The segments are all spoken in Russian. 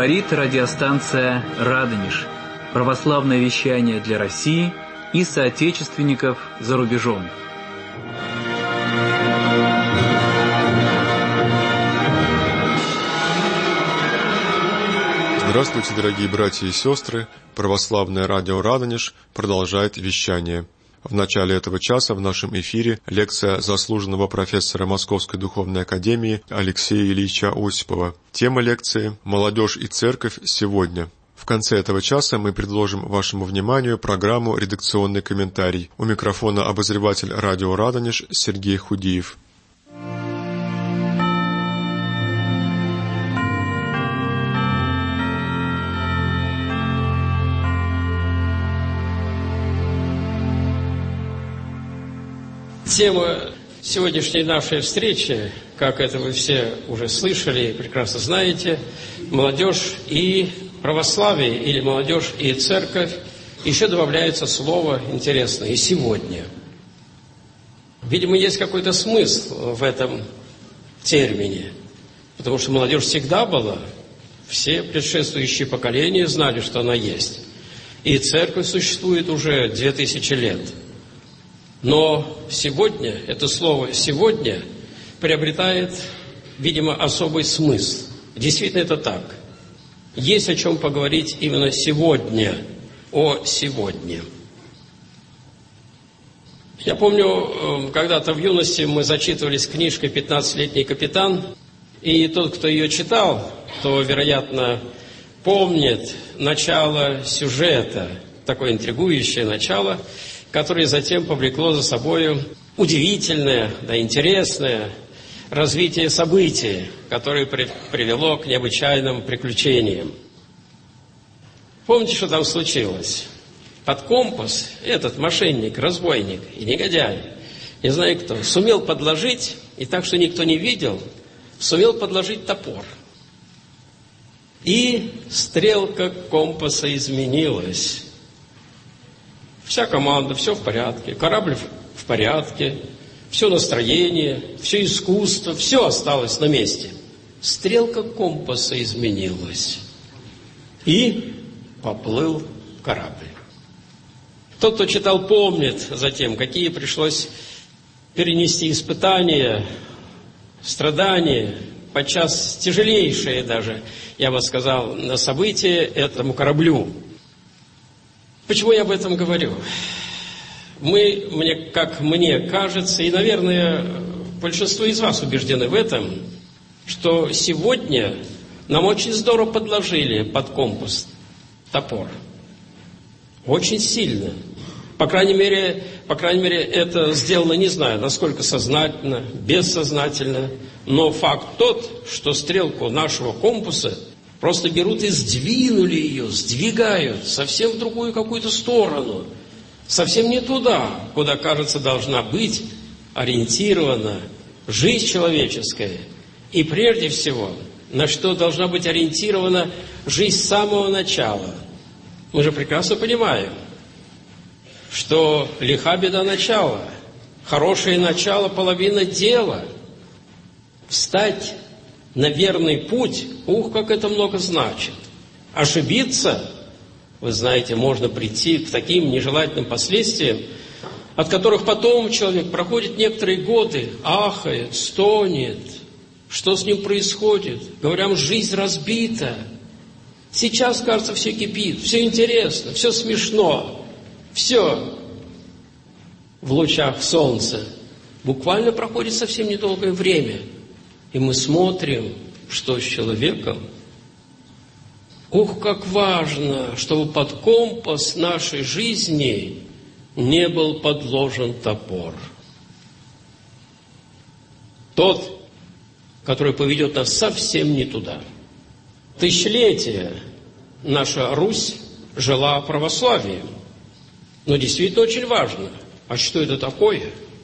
Говорит радиостанция «Радонеж». Православное вещание для России и соотечественников за рубежом. Здравствуйте, дорогие братья и сестры! Православное радио «Радонеж» продолжает вещание. В начале этого часа в нашем эфире лекция заслуженного профессора Московской духовной академии Алексея Ильича Осипова. Тема лекции «Молодежь и церковь сегодня». В конце этого часа мы предложим вашему вниманию программу «Редакционный комментарий». У микрофона обозреватель радио «Радонеж» Сергей Худиев. Тема сегодняшней нашей встречи, как это вы все уже слышали и прекрасно знаете, молодежь и православие, или молодежь и церковь, еще добавляется слово интересное, и сегодня. Видимо, есть какой-то смысл в этом термине, потому что молодежь всегда была, все предшествующие поколения знали, что она есть. И церковь существует уже 2000 лет. Но сегодня, это слово «сегодня» приобретает, видимо, особый смысл. Действительно, это так. Есть о чем поговорить именно сегодня, о сегодня. Я помню, когда-то в юности мы зачитывались книжкой «15-летний капитан», и тот, кто ее читал, то, вероятно, помнит начало сюжета, такое интригующее начало, которое затем повлекло за собой удивительное, интересное развитие событий, которое привело к необычайным приключениям. Помните, что там случилось? Под компас этот мошенник, разбойник и негодяй, не знаю кто, сумел подложить, и так, что никто не видел, сумел подложить топор. И стрелка компаса изменилась. Вся команда, все в порядке, корабль в порядке, все настроение, все искусство, все осталось на месте. Стрелка компаса изменилась. И поплыл корабль. Тот, кто читал, помнит затем, какие пришлось перенести испытания, страдания, подчас тяжелейшие даже, я бы сказал, события этому кораблю. Почему я об этом говорю? Как мне кажется, и, наверное, большинство из вас убеждены в этом, что сегодня нам очень здорово подложили под компас топор. Очень сильно. По крайней мере, это сделано, не знаю, насколько сознательно, бессознательно, но факт тот, что стрелку нашего компаса просто берут и сдвинули ее, сдвигают совсем в другую какую-то сторону, совсем не туда, куда, кажется, должна быть ориентирована жизнь человеческая. И прежде всего, на что должна быть ориентирована жизнь с самого начала. Мы же прекрасно понимаем, что лиха беда начала, хорошее начало – половина дела. Встать на верный путь, как это много значит. Ошибиться, вы знаете, можно прийти к таким нежелательным последствиям, от которых потом человек проходит некоторые годы, ахает, стонет. Что с ним происходит? Говорят, жизнь разбита. Сейчас, кажется, все кипит, все интересно, все смешно, все в лучах солнца. Буквально проходит совсем недолгое время. И мы смотрим, что с человеком. Как важно, чтобы под компас нашей жизни не был подложен топор. Тот, который поведет нас совсем не туда. Тысячелетия наша Русь жила православием. Но действительно очень важно. А что это такое?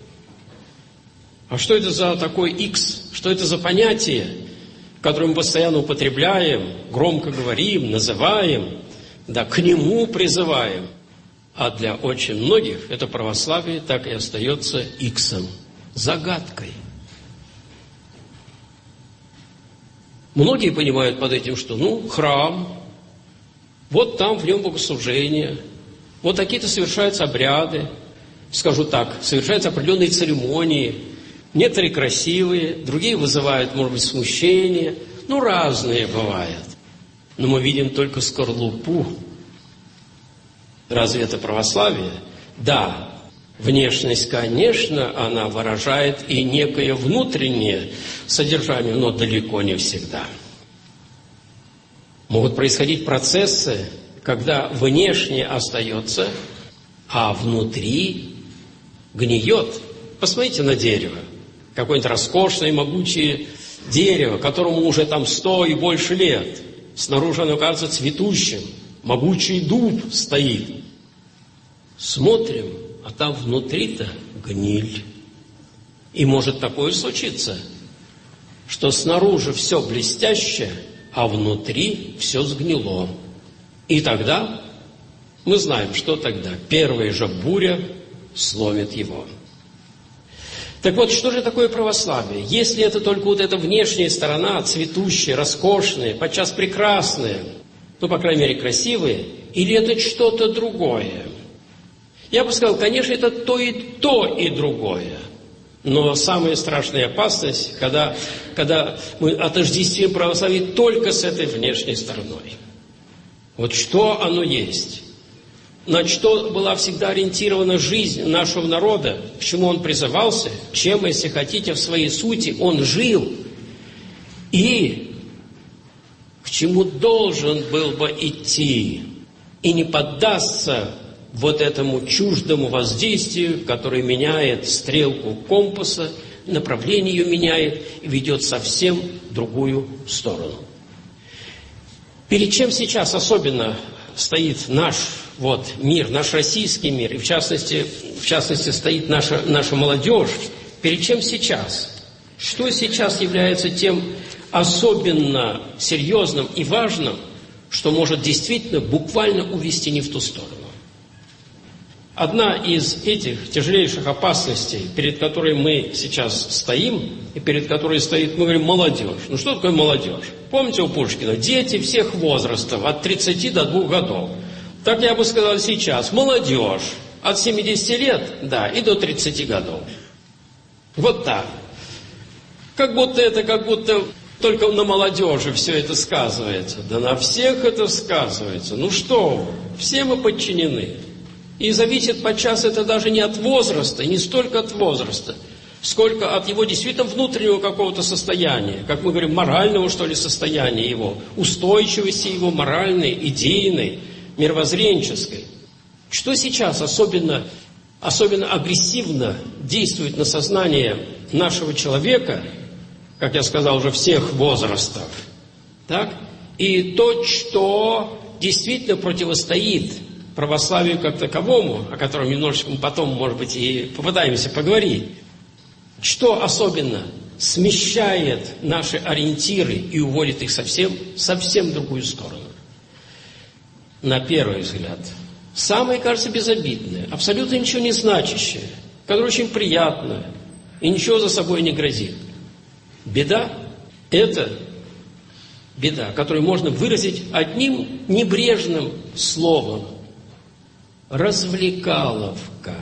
А что это за такой X? Что это за понятие, которое мы постоянно употребляем, громко говорим, называем, к нему призываем? А для очень многих это православие так и остается Иксом, загадкой. Многие понимают под этим, что, храм, вот там в нем богослужение, вот такие-то совершаются обряды, скажу так, совершаются определенные церемонии, некоторые красивые, другие вызывают, может быть, смущение, разные бывают. Но мы видим только скорлупу. Разве это православие? Да, внешность, конечно, она выражает и некое внутреннее содержание, но далеко не всегда. Могут происходить процессы, когда внешне остается, а внутри гниет. Посмотрите на дерево. Какое-нибудь роскошное, могучее дерево, которому уже 100 и больше лет. Снаружи оно кажется цветущим. Могучий дуб стоит. Смотрим, а там внутри-то гниль. И может такое случиться, что снаружи все блестяще, а внутри все сгнило. И тогда мы знаем, что тогда. Первая же буря сломит его. Так вот, что же такое православие? Если это только вот эта внешняя сторона, цветущая, роскошная, подчас прекрасная, по крайней мере, красивая, или это что-то другое? Я бы сказал, конечно, это то, и другое. Но самая страшная опасность, когда мы отождествим православие только с этой внешней стороной. Вот что оно есть? На что была всегда ориентирована жизнь нашего народа, к чему он призывался, чем, если хотите, в своей сути он жил, и к чему должен был бы идти, и не поддастся вот этому чуждому воздействию, которое меняет стрелку компаса, направление ее меняет и ведет совсем в другую сторону. Перед чем сейчас особенно стоит наш мир, наш российский мир, и в частности стоит наша молодежь, перед чем сейчас? Что сейчас является тем особенно серьезным и важным, что может действительно буквально увести не в ту сторону? Одна из этих тяжелейших опасностей, перед которой мы сейчас стоим, и перед которой стоит, мы говорим, молодежь. Что такое молодежь? Помните у Пушкина? Дети всех возрастов, от 30 до 2 годов. Так я бы сказал сейчас, молодежь от 70 лет, и до 30 годов. Вот так. Как будто только на молодежи все это сказывается. Да на всех это сказывается. Что вы, все мы подчинены. И зависит подчас это даже не от возраста, не столько от возраста, сколько от его действительно внутреннего какого-то состояния, как мы говорим, морального, состояния его, устойчивости его моральной, идейной, мировоззренческой. Что сейчас особенно агрессивно действует на сознание нашего человека, как я сказал, уже всех возрастов, так? И то, что действительно противостоит православию как таковому, о котором немножечко мы потом, может быть, и попытаемся поговорить, что особенно смещает наши ориентиры и уводит их совсем в другую сторону. На первый взгляд, самое, кажется, безобидное, абсолютно ничего не значащее, которое очень приятное и ничего за собой не грозит. Беда – это беда, которую можно выразить одним небрежным словом. Развлекаловка.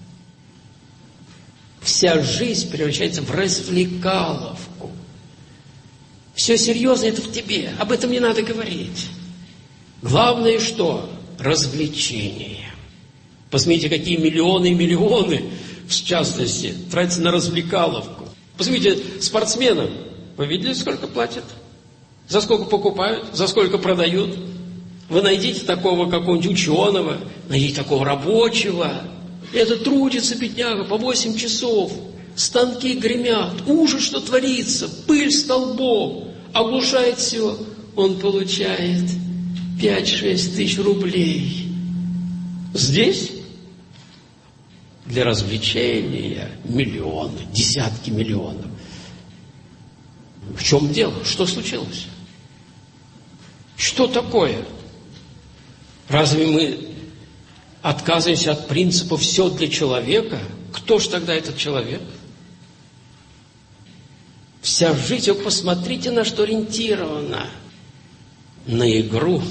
Вся жизнь превращается в развлекаловку. Все серьезное это в тебе, об этом не надо говорить. Главное что? Развлечение. Посмотрите, какие миллионы и миллионы, в частности, тратятся на развлекаловку. Посмотрите, спортсменам, вы видели, сколько платят? За сколько покупают? За сколько продают? Вы найдите такого какого-нибудь ученого, найдите такого рабочего. Это трудится, бедняга, по 8 часов. Станки гремят, ужас, что творится, пыль столбом, оглушает все. Он получает 5-6 тысяч рублей. Здесь для развлечения миллионы, десятки миллионов. В чем дело? Что случилось? Что такое? Разве мы отказываемся от принципа «все для человека»? Кто ж тогда этот человек? Вся жизнь, вы посмотрите, на что ориентирована. На игру.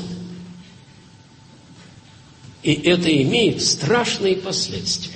И это имеет страшные последствия.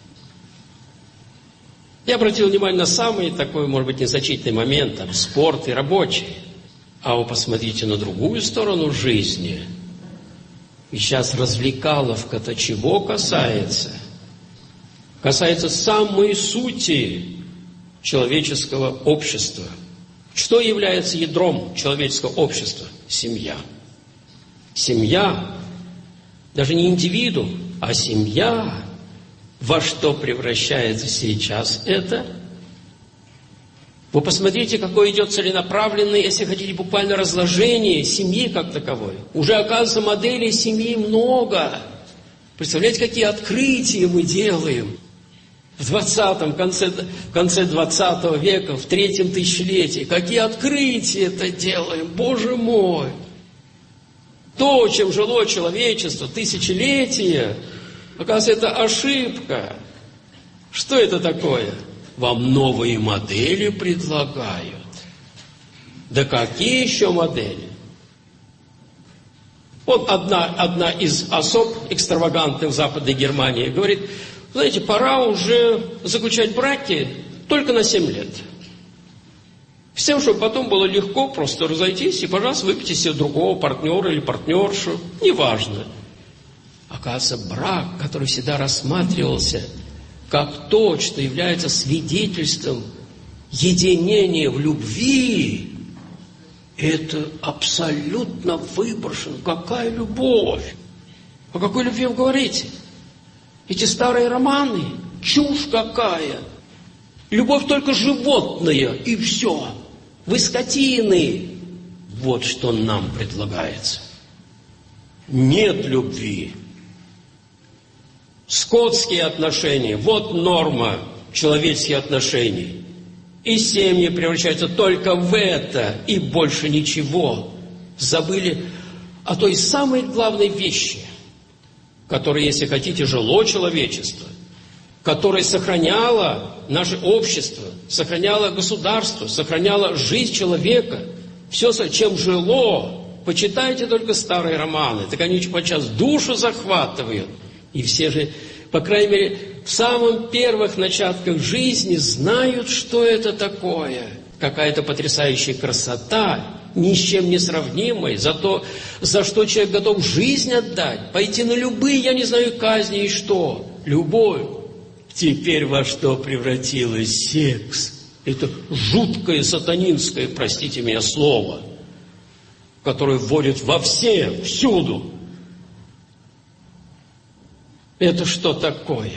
Я обратил внимание на самый такой, может быть, незначительный момент, там, спорт и рабочий. А вы посмотрите на другую сторону жизни. И сейчас развлекаловка-то чего касается? Касается самой сути человеческого общества. Что является ядром человеческого общества? Семья. Семья, даже не индивидуум, а семья. Во что превращается сейчас это? Вы посмотрите, какое идет целенаправленное, если хотите, буквально разложение семьи как таковой. Уже, оказывается, моделей семьи много. Представляете, какие открытия мы делаем? В конце 20 века, в 3-м тысячелетии. Какие открытия это делаем, Боже мой! То, чем жило человечество тысячелетия, оказывается, это ошибка. Что это такое? Вам новые модели предлагают. Да какие еще модели? Вот одна из особ экстравагантных в Западной Германии говорит: знаете, пора уже заключать браки только на 7 лет. С тем, чтобы потом было легко просто разойтись и, пожалуйста, выпейте себе другого партнера или партнершу. Неважно. Оказывается, брак, который всегда рассматривался как то, что является свидетельством единения в любви, это абсолютно выброшено. Какая любовь? О какой любви вы говорите? Эти старые романы, чушь какая. Любовь только животная, и все. Вы скотины. Вот что нам предлагается. Нет любви. Скотские отношения, вот норма человеческих отношений. И семьи превращаются только в это, и больше ничего. Забыли о той самой главной вещи, которая, если хотите, жило человечество, которая сохраняла наше общество, сохраняла государство, сохраняла жизнь человека. Все, чем жило, почитайте только старые романы, так они подчас душу захватывают. И все же, по крайней мере, в самых первых начатках жизни знают, что это такое. Какая-то потрясающая красота, ни с чем не сравнимая, за что человек готов жизнь отдать, пойти на любые, я не знаю, казни и что. Любовь. Теперь во что превратилось секс? Это жуткое сатанинское, простите меня, слово, которое вводит во все, всюду. Это что такое?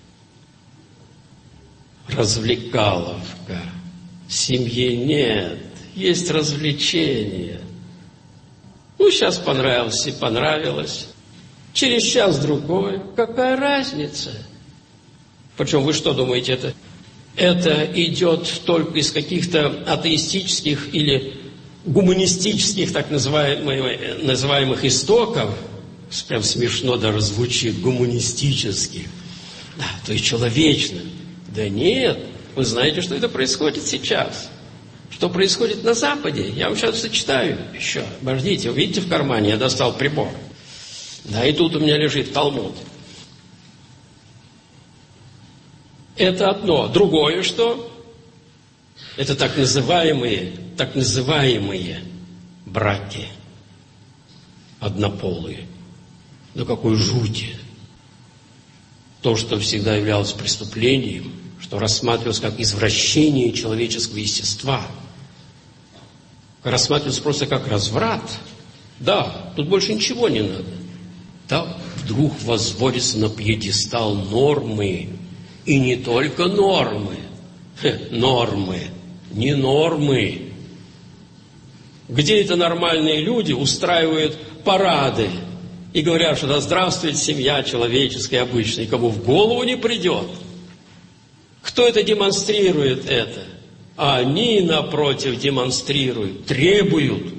Развлекаловка. Семьи нет. Есть развлечения. Ну, сейчас понравилось и понравилось. Через час-другой. Какая разница? Причем вы что думаете, это идет только из каких-то атеистических или гуманистических так называемых истоков? Прям смешно даже звучит, гуманистических. Да, то есть человечных. Да нет, вы знаете, что это происходит сейчас. Что происходит на Западе? Я вам сейчас зачитаю еще. Обождите, вы видите в кармане, я достал прибор. Да, и тут у меня лежит Талмуд. Это одно. Другое что? Это так называемые браки однополые. До какой жути. То, что всегда являлось преступлением, что рассматривалось как извращение человеческого естества, рассматривалось просто как разврат. Да, тут больше ничего не надо. Да, вдруг возводится на пьедестал нормы. И не только нормы. Нормы. Не нормы. Где это нормальные люди устраивают парады и говорят, что да здравствует семья человеческая обычная, кому в голову не придет. Кто это демонстрирует это? А они, напротив, демонстрируют, требуют.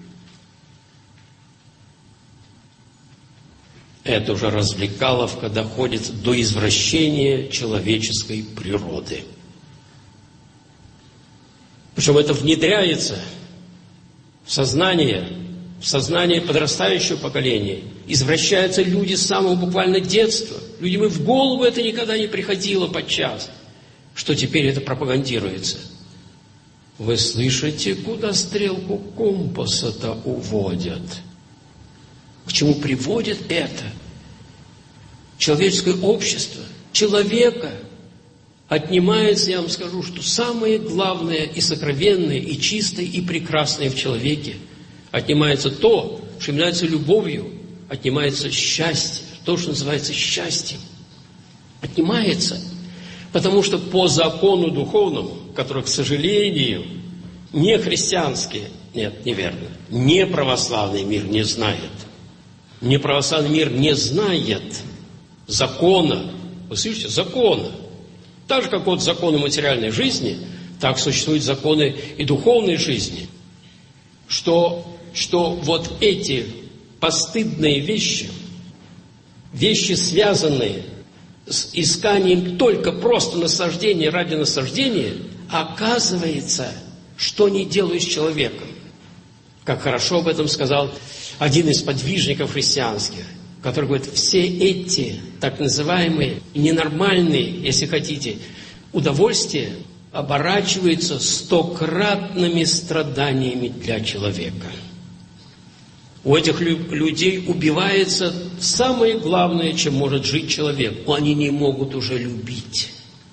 Это уже развлекаловка доходит до извращения человеческой природы. Причем это внедряется в сознание подрастающего поколения. Извращаются люди с самого буквально детства. Людям и в голову это никогда не приходило подчас, что теперь это пропагандируется. Вы слышите, куда стрелку компаса-то уводят? К чему приводит это? Человеческое общество, человека отнимается, я вам скажу, что самое главное и сокровенное, и чистое, и прекрасное в человеке. Отнимается то, что является любовью, отнимается счастье, то, что называется счастьем. Отнимается, потому что по закону духовному, который, к сожалению, не христианский, нет, неверно, не православный мир не знает. Не православный мир не знает закона, вы слышите, закона. Так же, как вот законы материальной жизни, так существуют законы и духовной жизни, что вот эти постыдные вещи, связанные с исканием только просто наслаждения ради наслаждения, оказывается, что не делают с человеком. Как хорошо об этом сказал один из подвижников христианских, который говорит, все эти так называемые ненормальные, если хотите, удовольствия оборачиваются 100-кратными страданиями для человека. У этих людей убивается самое главное, чем может жить человек. Они не могут уже любить.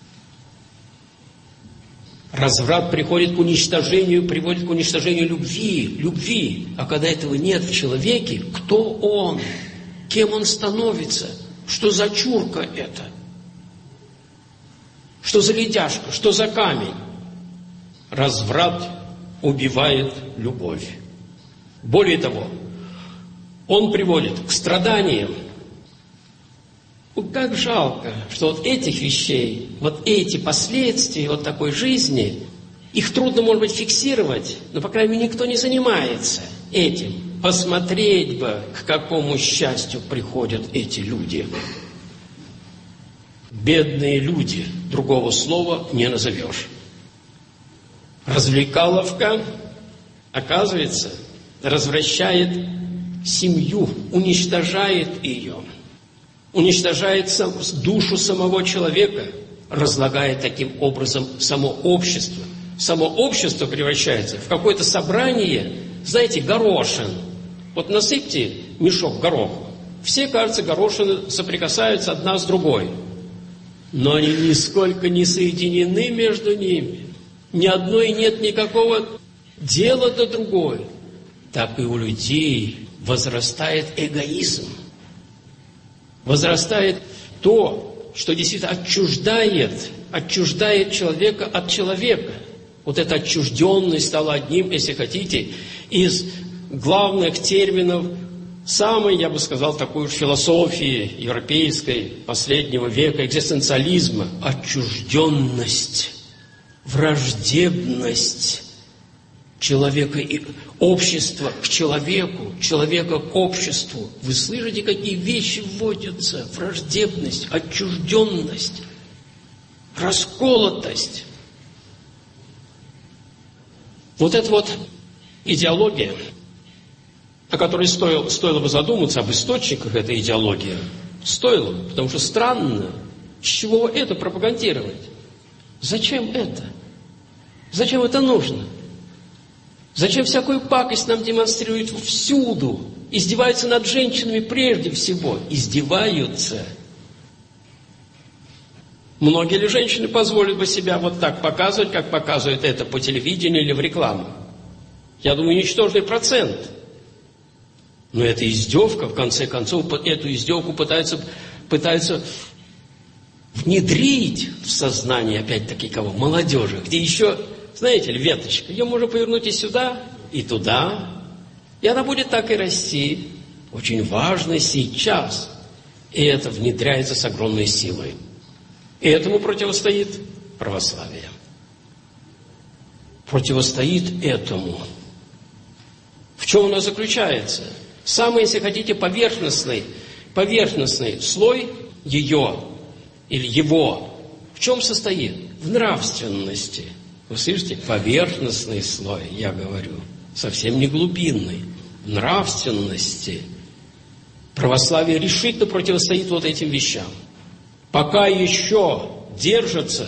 Разврат приводит к уничтожению любви. А когда этого нет в человеке, кто он? Кем он становится? Что за чурка это? Что за ледяшка? Что за камень? Разврат убивает любовь. Более того, он приводит к страданиям. Как жалко, что вот этих вещей, вот эти последствия вот такой жизни, их трудно, может быть, фиксировать, но, по крайней мере, никто не занимается этим. Посмотреть бы, к какому счастью приходят эти люди. Бедные люди, другого слова не назовешь. Развлекаловка, оказывается, развращает семью, уничтожает ее. Уничтожает душу самого человека, разлагает таким образом само общество. Само общество превращается в какое-то собрание, знаете, горошин. Вот насыпьте мешок гороху. Все, кажется, горошины соприкасаются одна с другой. Но они нисколько не соединены между ними. Ни одной нет никакого дела до другой. Так и у людей возрастает эгоизм. Возрастает то, что действительно отчуждает человека от человека. Вот эта отчужденность стала одним, если хотите, из главных терминов самой, я бы сказал, такой философии европейской последнего века, экзистенциализма. Отчужденность, враждебность человека и общества к человеку, человека к обществу. Вы слышите, какие вещи вводятся? Враждебность, отчужденность, расколотость. Вот эта вот идеология, о которой стоило бы задуматься, об источниках этой идеологии, стоило, потому что странно, с чего это пропагандировать? Зачем это? Зачем это нужно? Зачем всякую пакость нам демонстрируют всюду? Издеваются над женщинами прежде всего. Издеваются. Многие ли женщины позволят бы себя вот так показывать, как показывают это по телевидению или в рекламу? Я думаю, ничтожный процент. Но это издевка, в конце концов, эту издевку пытаются внедрить в сознание, опять-таки, кого? Молодежи, где еще... Знаете ли, веточка, ее можно повернуть и сюда, и туда, и она будет так и расти. Очень важно сейчас. И это внедряется с огромной силой. И этому противостоит православие. Противостоит этому. В чем оно заключается? Самый, если хотите, поверхностный слой ее или его в чем состоит? В нравственности. Вы слышите? Поверхностный слой, я говорю, совсем не глубинный. Нравственности. Православие решительно противостоит вот этим вещам. Пока еще держится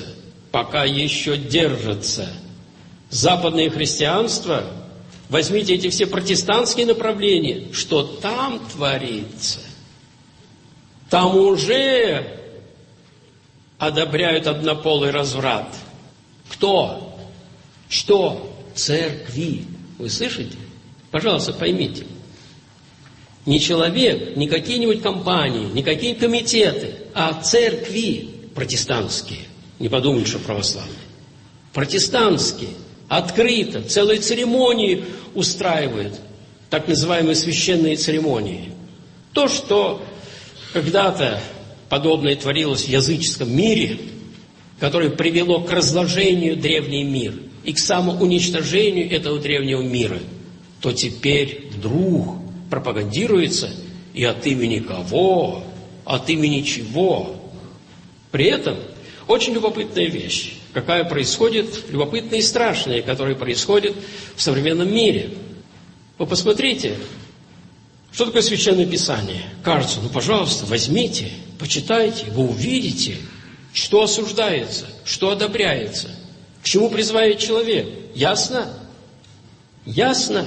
западное христианство, возьмите эти все протестантские направления, что там творится. Там уже одобряют однополый разврат. Кто? Что? Церкви. Вы слышите? Пожалуйста, поймите. Не человек, не какие-нибудь компании, не какие комитеты, а церкви протестантские. Не подумайте, что православные. Протестантские. Открыто. Целые церемонии устраивают. Так называемые священные церемонии. То, что когда-то подобное творилось в языческом мире, которое привело к разложению древний мир и к самоуничтожению этого древнего мира, то теперь вдруг пропагандируется и от имени кого, от имени чего. При этом очень любопытная вещь, какая происходит, любопытная и страшная, которая происходит в современном мире. Вы посмотрите, что такое Священное Писание. Кажется, пожалуйста, возьмите, почитайте, вы увидите, что осуждается, что одобряется, к чему призывает человек. Ясно? Ясно?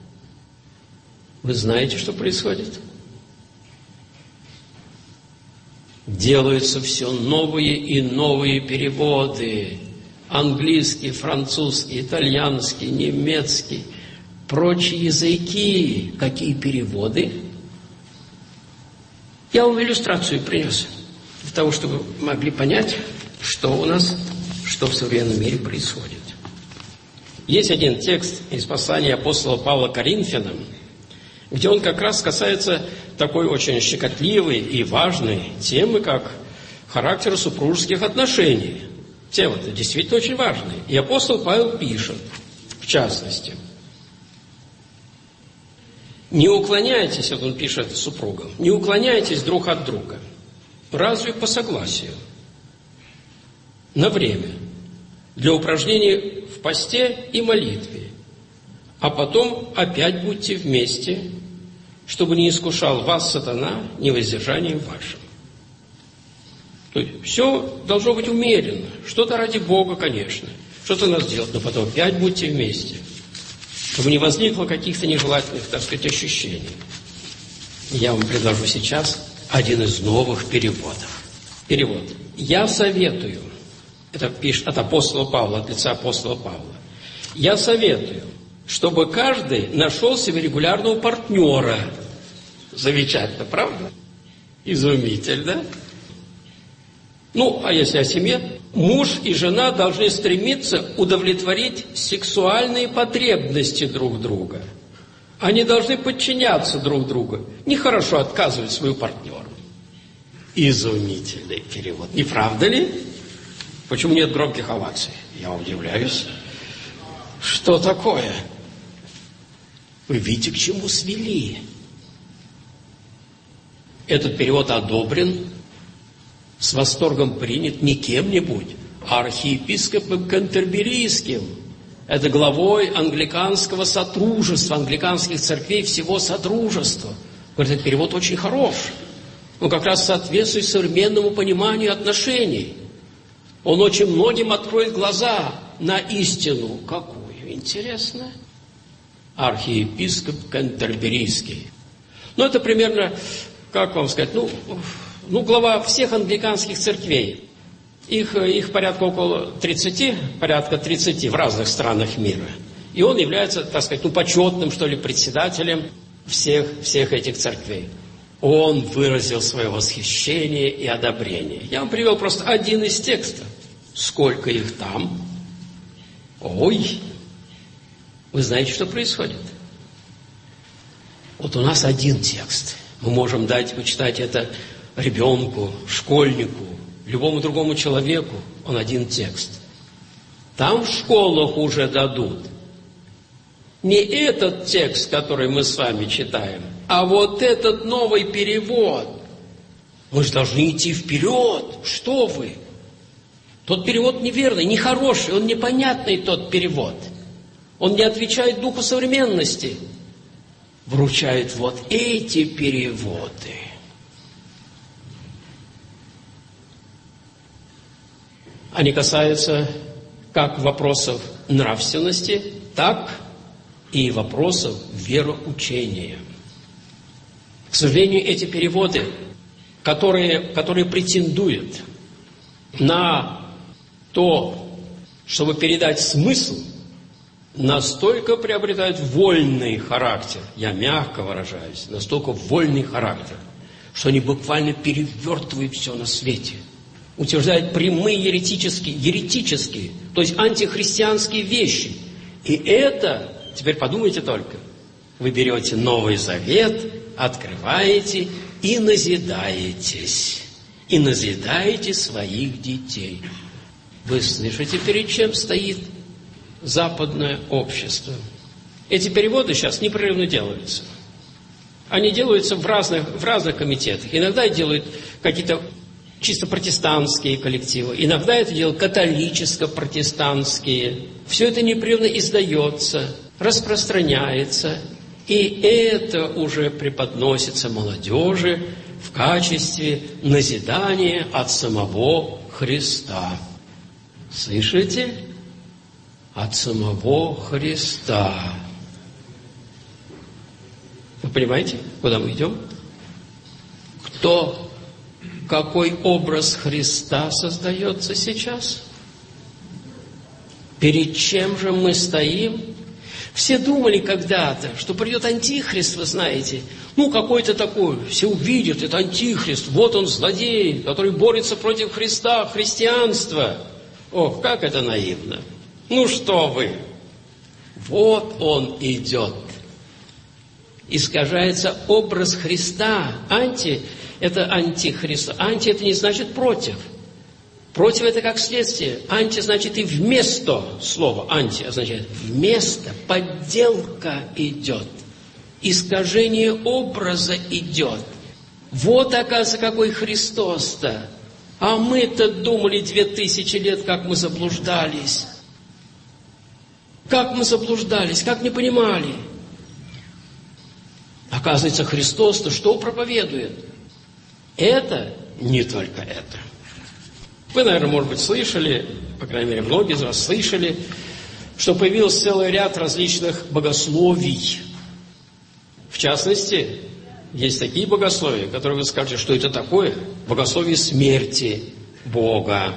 Вы знаете, что происходит? Делаются все новые и новые переводы. Английский, французский, итальянский, немецкий, прочие языки. Какие переводы? Я вам иллюстрацию принес, для того, чтобы вы могли понять, что у нас, что в современном мире происходит. Есть один текст из послания апостола Павла к Коринфянам, где он как раз касается такой очень щекотливой и важной темы, как характер супружеских отношений. Тема-то действительно очень важная. И апостол Павел пишет, в частности, не уклоняйтесь, вот он пишет супругам, не уклоняйтесь друг от друга, разве по согласию, на время, для упражнений в посте и молитве, а потом опять будьте вместе, чтобы не искушал вас сатана невоздержанием вашим. То есть все должно быть умеренно. Что-то ради Бога, конечно. Что-то надо сделать, но потом опять будьте вместе. Чтобы не возникло каких-то нежелательных, так сказать, ощущений. Я вам предложу сейчас один из новых переводов. Перевод. Я советую. Это пишет от апостола Павла, от лица апостола Павла. Я советую, чтобы каждый нашел себе регулярного партнера. Замечательно, правда? Изумительно. А если о семье? Муж и жена должны стремиться удовлетворить сексуальные потребности друг друга. Они должны подчиняться друг другу. Нехорошо отказывать своему партнеру. Изумительный перевод. Не правда ли? Почему нет громких оваций? Я удивляюсь. Что такое? Вы видите, к чему свели? Этот перевод одобрен, с восторгом принят не кем-нибудь, а архиепископом Кантерберийским. Это главой англиканского сотрудничества, англиканских церквей всего сотрудничества. Этот перевод очень хорош. Он как раз соответствует современному пониманию отношений. Он очень многим откроет глаза на истину. Какую? Интересно. Архиепископ Кантерберийский. Это примерно, как вам сказать, глава всех англиканских церквей. Их порядка около 30, порядка 30 в разных странах мира. И он является, так сказать, почетным, что ли, председателем всех этих церквей. Он выразил свое восхищение и одобрение. Я вам привел просто один из текстов. Сколько их там? Ой! Вы знаете, что происходит? Вот у нас один текст. Мы можем дать почитать это ребенку, школьнику, любому другому человеку. Он один текст. Там в школах уже дадут не этот текст, который мы с вами читаем, а вот этот новый перевод. Мы же должны идти вперед. Что вы? Тот перевод неверный, нехороший, он непонятный, тот перевод. Он не отвечает духу современности. Вручают вот эти переводы. Они касаются как вопросов нравственности, так и вопросов вероучения. К сожалению, эти переводы, которые претендуют на то, чтобы передать смысл, настолько приобретают вольный характер, я мягко выражаюсь, настолько вольный характер, что они буквально перевертывают все на свете, утверждают прямые еретические, то есть антихристианские вещи. И это, теперь подумайте только, вы берете Новый Завет, открываете и назидаетесь. И назидаете своих детей. Вы слышите, перед чем стоит западное общество? Эти переводы сейчас непрерывно делаются. Они делаются в разных комитетах. Иногда делают какие-то чисто протестантские коллективы, иногда это делают католическо-протестантские. Все это непрерывно издается, распространяется, и это уже преподносится молодежи в качестве назидания от самого Христа. Слышите? От самого Христа. Вы понимаете, куда мы идем? Какой образ Христа создается сейчас? Перед чем же мы стоим? Все думали когда-то, что придет антихрист, вы знаете. Какой-то такой, все увидят, это антихрист. Вот он, злодей, который борется против Христа, христианства. Ох, как это наивно. Что вы? Вот он идет. Искажается образ Христа. Анти – это антихрист. Анти – это не значит против. Против – это как следствие. Анти значит и вместо. Слово анти означает вместо. Подделка идет. Искажение образа идет. Вот, оказывается, какой Христос-то. А мы-то думали 2000 лет, как мы заблуждались. Как мы заблуждались, как не понимали. Оказывается, Христос-то что проповедует? Это не только это. Вы, наверное, может быть, слышали, по крайней мере, многие из вас слышали, что появился целый ряд различных богословий. В частности, есть такие богословия, которые вы скажете, что это такое? Богословие смерти Бога,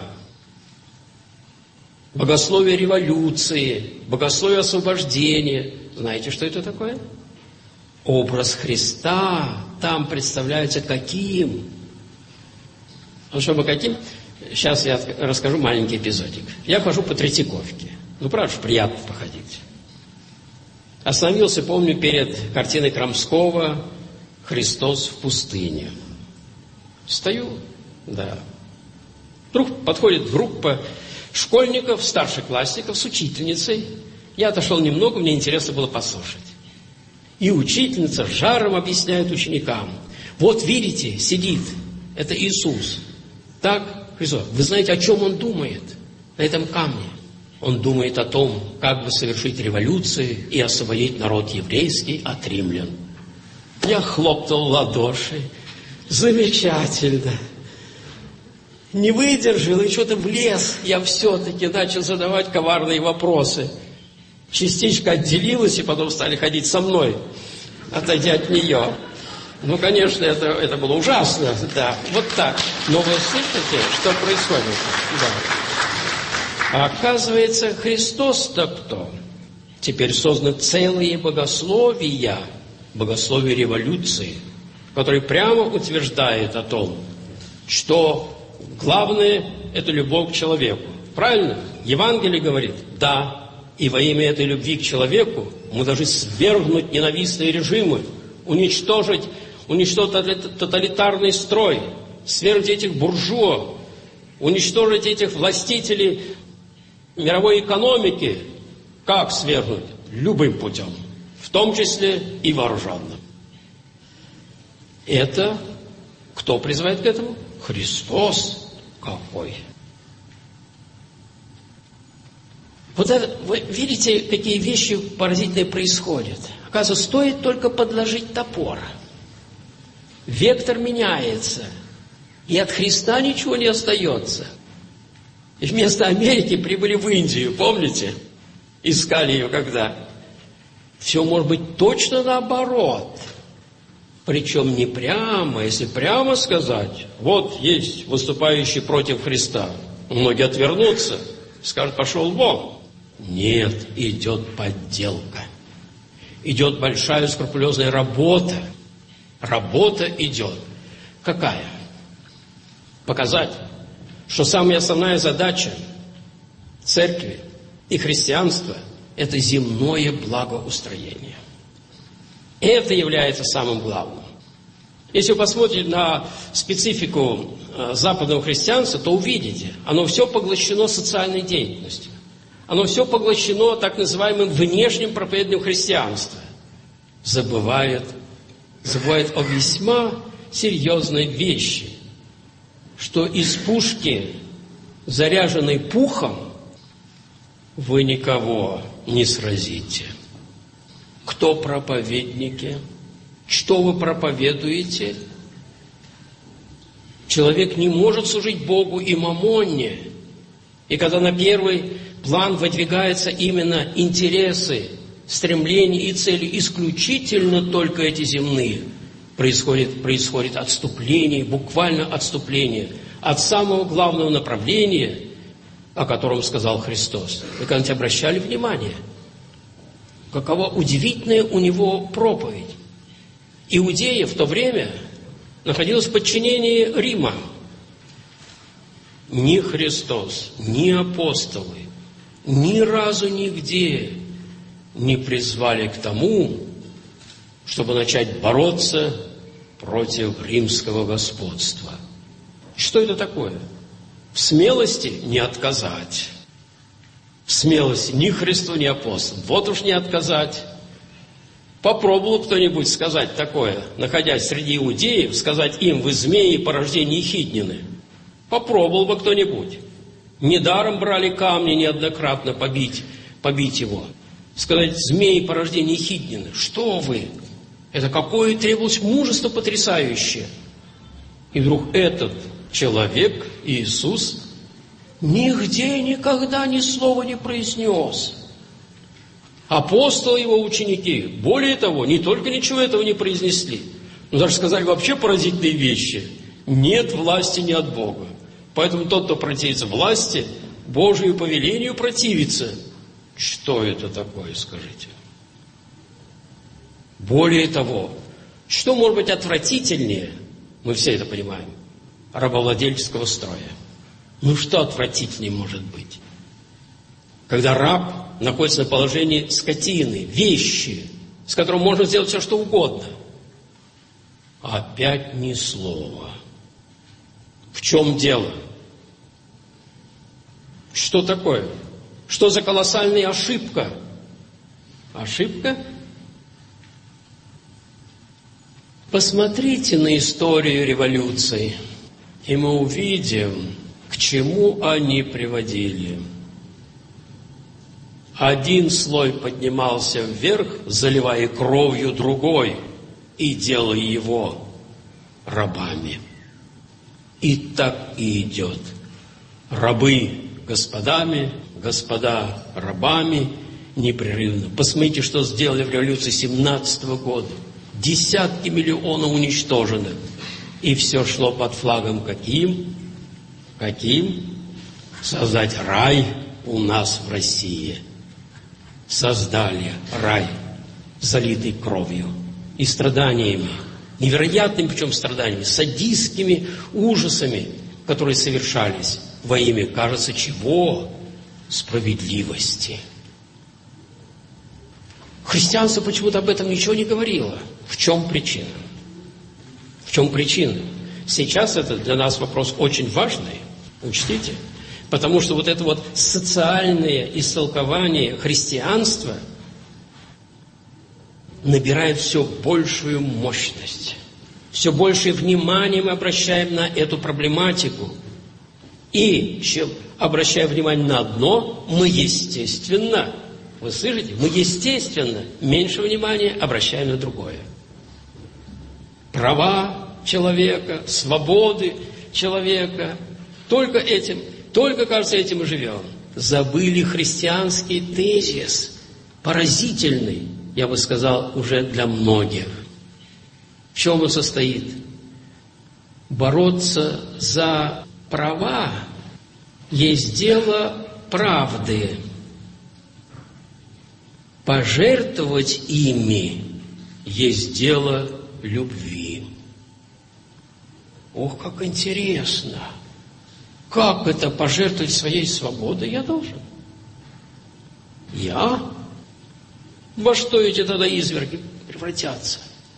богословие революции, богословие освобождения. Знаете, что это такое? Образ Христа там представляется каким? Чтобы каким? Сейчас я расскажу маленький эпизодик. Я хожу по Третьяковке. Правда, приятно походить. Остановился, помню, перед картиной Крамского «Христос в пустыне». Стою, да. Вдруг подходит группа школьников, старшеклассников с учительницей. Я отошел немного, мне интересно было послушать. И учительница с жаром объясняет ученикам. Вот видите, сидит, это Иисус. Так, Христос, вы знаете, о чем Он думает на этом камне? Он думает о том, как бы совершить революцию и освободить народ еврейский от римлян. Я хлопнул в ладоши. Замечательно. Не выдержал и что-то влез. Я все-таки начал задавать коварные вопросы. Частичка отделилась, и потом стали ходить со мной, отойдя от нее. Конечно, это было ужасно, да, вот так. Но вы слышите, что происходит? Да. А оказывается, Христос-то кто? Теперь созданы целые богословия, богословие революции, которые прямо утверждают о том, что главное – это любовь к человеку. Правильно? Евангелие говорит, да. И во имя этой любви к человеку мы должны свергнуть ненавистные режимы, уничтожить тоталитарный строй, свергнуть этих буржуа, уничтожить этих властителей мировой экономики. Как свергнуть? Любым путем, в том числе и вооруженным. Это кто призывает к этому? Христос какой? Вот это, вы видите, какие вещи поразительные происходят. Оказывается, стоит только подложить топор. Вектор меняется. И от Христа ничего не остается. И вместо Америки прибыли в Индию, помните? Искали ее когда? Все может быть точно наоборот. Причем не прямо. Если прямо сказать, вот есть выступающий против Христа, многие отвернутся, скажут, пошел вон. Нет, идет подделка. Идет большая скрупулезная работа. Работа идет. Какая? Показать, что самая основная задача церкви и христианства – это земное благоустроение. Это является самым главным. Если вы посмотрите на специфику западного христианства, то увидите, оно все поглощено социальной деятельностью. Оно все поглощено так называемым внешним проповедованием христианства. Забывает о весьма серьезной вещи, что из пушки, заряженной пухом, вы никого не сразите. Кто проповедники? Что вы проповедуете? Человек не может служить Богу и мамонне. И когда на первый план выдвигаются именно интересы, стремления и цели исключительно только эти земные, происходит отступление, буквально отступление от самого главного направления, о котором сказал Христос. Вы когда-нибудь обращали внимание? Какова удивительная у него проповедь. Иудея в то время находилась в подчинении Рима. Ни Христос, ни апостолы ни разу нигде не призвали к тому, чтобы начать бороться против римского господства. Что это такое? В смелости не отказать. В смелости ни Христу, ни апостолам. Вот уж не отказать. Попробовал кто-нибудь сказать такое, находясь среди иудеев, сказать им: вы змеи, порождение Ехиднины. Попробовал бы кто-нибудь. Недаром брали камни неоднократно побить его. Сказать: змеи, порождение Ехиднины. Что вы? Это какое требовалось мужество потрясающее. И вдруг этот человек, Иисус, нигде никогда ни слова не произнес. Апостолы, его ученики, более того, не только ничего этого не произнесли, но даже сказали вообще поразительные вещи. Нет власти ни от Бога. Поэтому тот, кто противится власти, Божию повелению противится. Что это такое, скажите? Более того, что может быть отвратительнее, мы все это понимаем, рабовладельческого строя? Ну что отвратительнее может быть? Когда раб находится на положении скотины, вещи, с которым можно сделать все, что угодно. Опять ни слова. В чем дело? Что такое? Что за колоссальная ошибка? Ошибка? Посмотрите на историю революций, и мы увидим, к чему они приводили. Один слой поднимался вверх, заливая кровью другой, и делая его рабами. И так и идет. Рабы господами, господа рабами непрерывно. Посмотрите, что сделали в революции 17 года. Десятки миллионов уничтожены. И все шло под флагом каким? Каким? Создать рай у нас в России. Создали рай, залитый кровью и страданиями. Невероятными, причем страданиями, садистскими ужасами, которые совершались во имя, кажется, чего? Справедливости. Христианство почему-то об этом ничего не говорило. В чем причина? В чем причина? Сейчас это для нас вопрос очень важный, учтите, потому что вот это вот социальное истолкование христианства набирает все большую мощность. Все большее внимание мы обращаем на эту проблематику. И еще, обращая внимание на одно, мы естественно, вы слышите, мы естественно меньше внимания обращаем на другое. Права человека, свободы человека, только, кажется, этим и живем. Забыли христианский тезис, поразительный, я бы сказал, уже для многих. В чем он состоит? Бороться за права есть дело правды. Пожертвовать ими есть дело любви. Ох, как интересно! Как это пожертвовать своей свободой я должен? Я? Во что эти тогда изверги превратятся?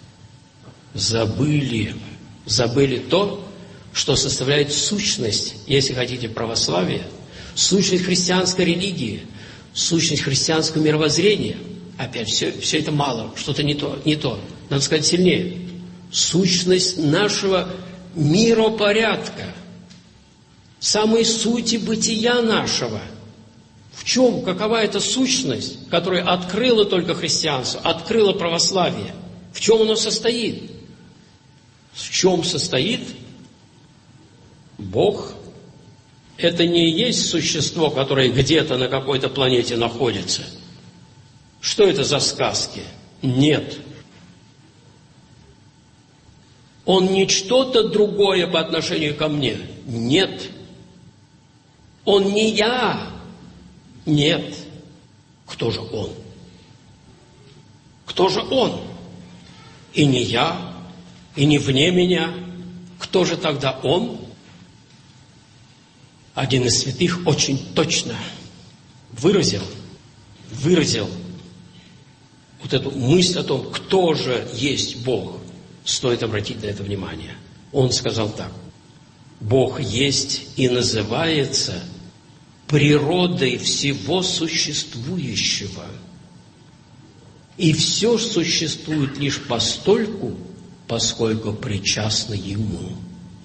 Забыли то, что составляет сущность, если хотите, православия, сущность христианской религии, сущность христианского мировоззрения. Опять, все это мало, что-то не то. Надо сказать сильнее. Сущность нашего миропорядка, самой сути бытия нашего. В чем, какова эта сущность, которая открыла только христианство, открыла православие? В чем оно состоит? В чем состоит? Бог – это не есть существо, которое где-то на какой-то планете находится. Что это за сказки? Нет. Он не что-то другое по отношению ко мне. Нет. Он не я. Нет. Кто же он? Кто же он? И не я, и не вне меня. Кто же тогда он? Один из святых очень точно выразил вот эту мысль о том, кто же есть Бог. Стоит обратить на это внимание. Он сказал так: Бог есть и называется природой всего существующего. И все существует лишь постольку, поскольку причастно Ему.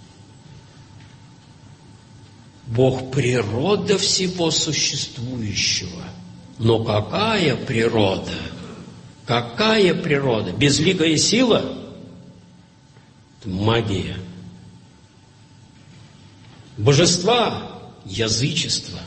Бог – природа всего существующего. Но какая природа? Какая природа? Безликая сила? Магия. Божества? Язычество.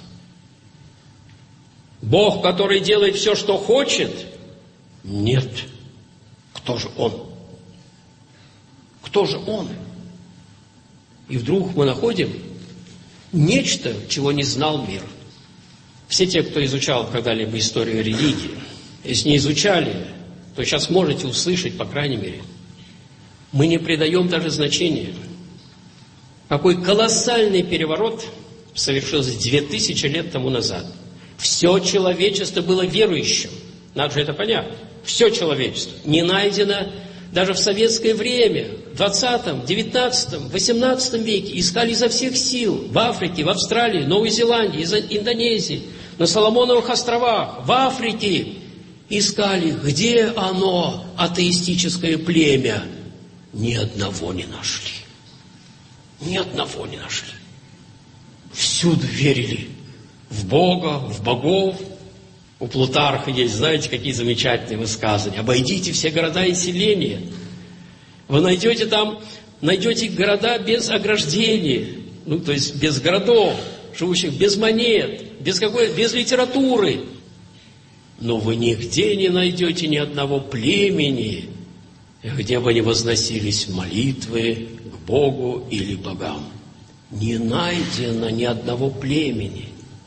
Бог, который делает все, что хочет? Нет. Кто же Он? Кто же Он? И вдруг мы находим нечто, чего не знал мир. Все те, кто изучал когда-либо историю религии, если не изучали, то сейчас можете услышать, по крайней мере. Мы не придаем даже значения. Какой колоссальный переворот совершился 2000 лет тому назад. Все человечество было верующим. Надо же это понять. Все человечество. Не найдено даже в советское время, в 20, 19, 18 веке. Искали изо всех сил. В Африке, в Австралии, Новой Зеландии, Индонезии, на Соломоновых островах, в Африке. Искали, где оно, атеистическое племя. Ни одного не нашли. Ни одного не нашли. Всюду верили в Бога, в богов. У Плутарха есть, знаете, какие замечательные высказывания. Обойдите все города и селения. Вы найдете города без ограждений, то есть без городов, живущих без монет, без литературы. Но вы нигде не найдете ни одного племени, где бы не возносились молитвы к Богу или богам. Не найдено ни одного племени.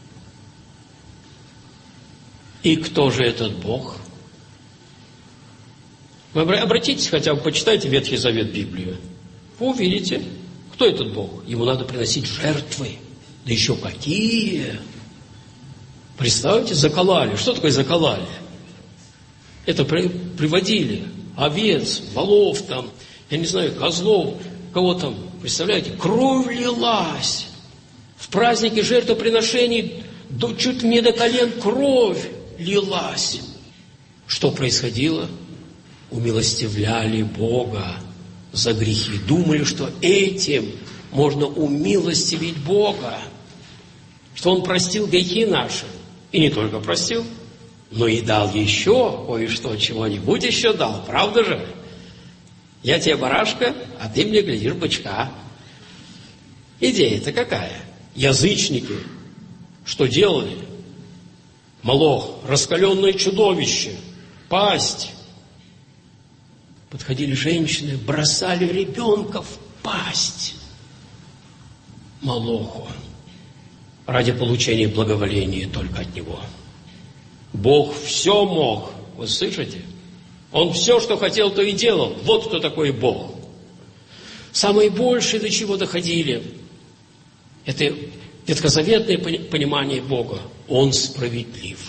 И кто же этот Бог? Вы обратитесь хотя бы, почитайте Ветхий Завет, Библию. Вы увидите, кто этот Бог. Ему надо приносить жертвы. Да еще какие! Представьте, заколали. Что такое заколали? Это приводили овец, волов там, я не знаю, козлов, кого там, представляете, кровь лилась. В празднике жертвоприношений чуть не до колен кровь лилась. Что происходило? Умилостивляли Бога за грехи. Думали, что этим можно умилостивить Бога. что Он простил грехи наши. И не только простил, но и дал еще кое-что, чего-нибудь еще дал. Правда же? Я тебе барашка, а ты мне, глядишь, бычка. Идея-то какая? Язычники что делали? Молох, раскаленное чудовище, пасть. Подходили женщины, бросали ребенка в пасть Молоху ради получения благоволения только от него. Бог все мог, вы слышите? Он все, что хотел, то и делал. Вот кто такой Бог. Самое большее, до чего доходили, это ветхозаветное понимание Бога. Он справедлив.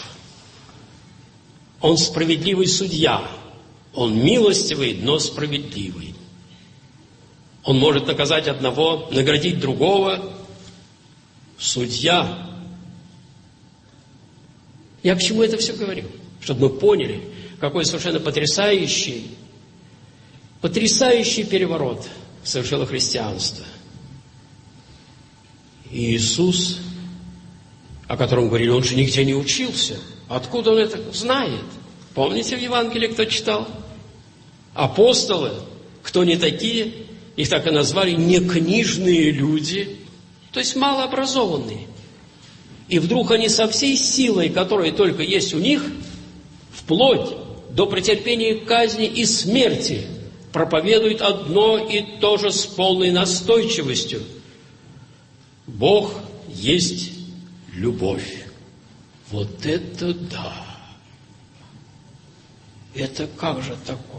Он справедливый судья. Он милостивый, но справедливый. Он может наказать одного, наградить другого. Судья. Я к чему это все говорю? Чтобы мы поняли, какой совершенно потрясающий переворот совершило христианство. И Иисус, о котором говорили, Он же нигде не учился. Откуда Он это знает? Помните, в Евангелии кто читал? Апостолы, кто не такие, их так и назвали некнижные люди, то есть малообразованные. И вдруг они со всей силой, которая только есть у них, вплоть до претерпения казни и смерти, проповедуют одно и то же с полной настойчивостью. Бог есть любовь. Вот это да! Это как же такое?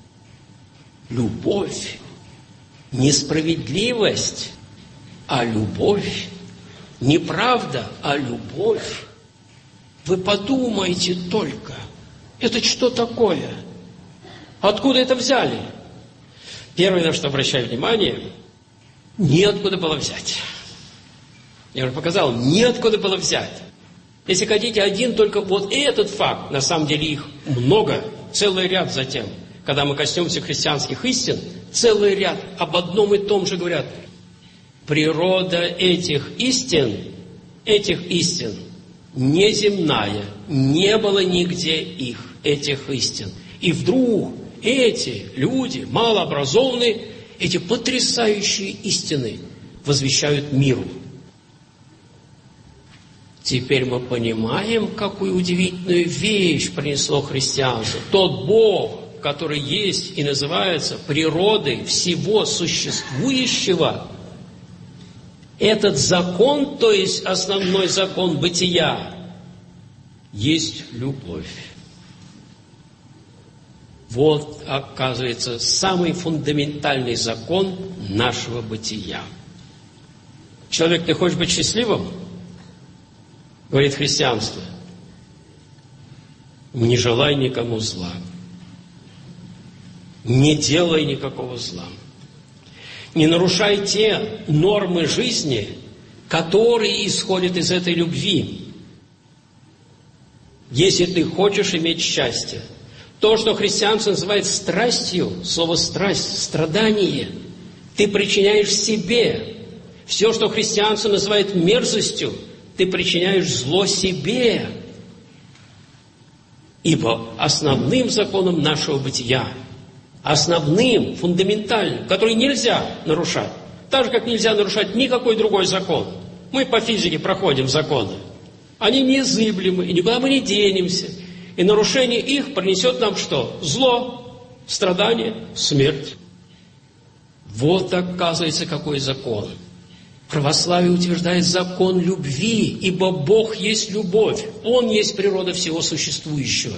Любовь, не справедливость, а любовь. Не правда, а любовь. Вы подумайте только, это что такое? Откуда это взяли? Первое, на что обращаю внимание, неоткуда было взять. Я уже показал, неоткуда было взять. Если хотите, один только вот этот факт, на самом деле их много, целый ряд затем. Когда мы коснемся христианских истин, целый ряд об одном и том же говорят. Природа этих истин неземная, не было нигде их, этих истин. И вдруг эти люди, малообразованные, эти потрясающие истины возвещают миру. Теперь мы понимаем, какую удивительную вещь принесло христианство. Тот Бог, который есть и называется природой всего существующего, этот закон, то есть основной закон бытия, есть любовь. Вот, оказывается, самый фундаментальный закон нашего бытия. Человек, ты хочешь быть счастливым? Говорит христианство. Не желай никому зла. Не делай никакого зла. Не нарушай те нормы жизни, которые исходят из этой любви. Если ты хочешь иметь счастье, то, что христианство называет страстью, слово страсть, страдание, ты причиняешь себе. Все, что христианство называет мерзостью, ты причиняешь зло себе. Ибо основным законом нашего бытия, основным, фундаментальным, который нельзя нарушать, так же, как нельзя нарушать никакой другой закон. Мы по физике проходим законы. Они незыблемы, и никуда мы не денемся. И нарушение их принесет нам что? Зло, страдание, смерть. Вот, оказывается, какой закон. Православие утверждает закон любви, ибо Бог есть любовь. Он есть природа всего существующего.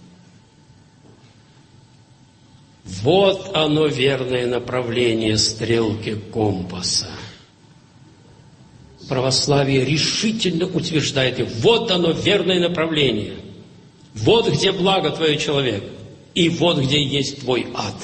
Вот оно верное направление стрелки компаса. Православие решительно утверждает, вот оно верное направление. Вот где благо твое, человек, и вот где есть твой ад.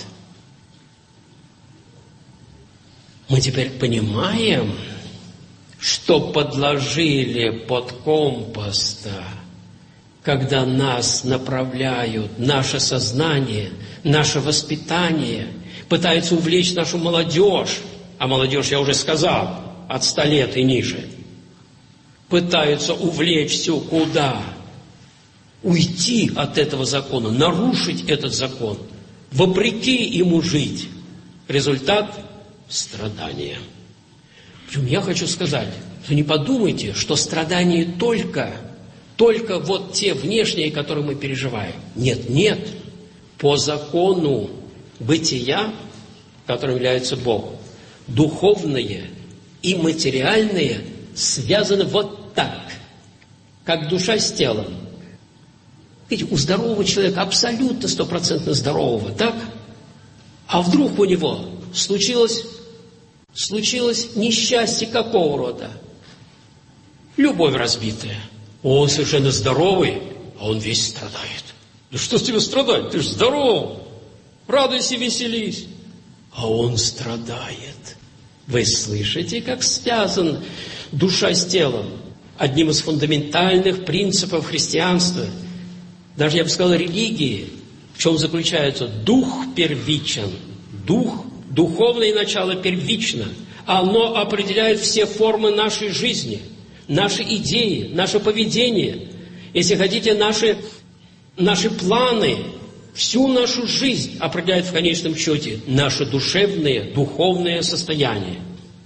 Мы теперь понимаем, что подложили под компас-то, когда нас направляют, наше сознание, наше воспитание, пытаются увлечь нашу молодежь, а молодежь, я уже сказал, от 100 лет и ниже. пытаются увлечь все куда? Уйти от этого закона, нарушить этот закон, вопреки ему жить. Результат – страдания. Причем я хочу сказать, что не подумайте, что страдания только вот те внешние, которые мы переживаем. Нет. По закону бытия, которым является Бог, духовные и материальные связаны вот так, как душа с телом. Видите, у здорового человека, абсолютно 100% здорового, так? А вдруг у него случилось несчастье какого рода? Любовь разбитая. Он совершенно здоровый, а он весь страдает. Да что с тебе страдать? Ты же здоров. Радуйся, веселись. А он страдает. Вы слышите, как связан душа с телом? Одним из фундаментальных принципов христианства, даже я бы сказал религии, в чем заключается? Дух первичен. Духовное начало первично. Оно определяет все формы нашей жизни, наши идеи, наше поведение. Если хотите, наши планы, всю нашу жизнь определяет в конечном счете наше душевное, духовное состояние.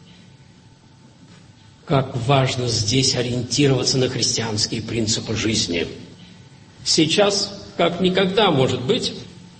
Как важно здесь ориентироваться на христианские принципы жизни. Сейчас, как никогда, может быть,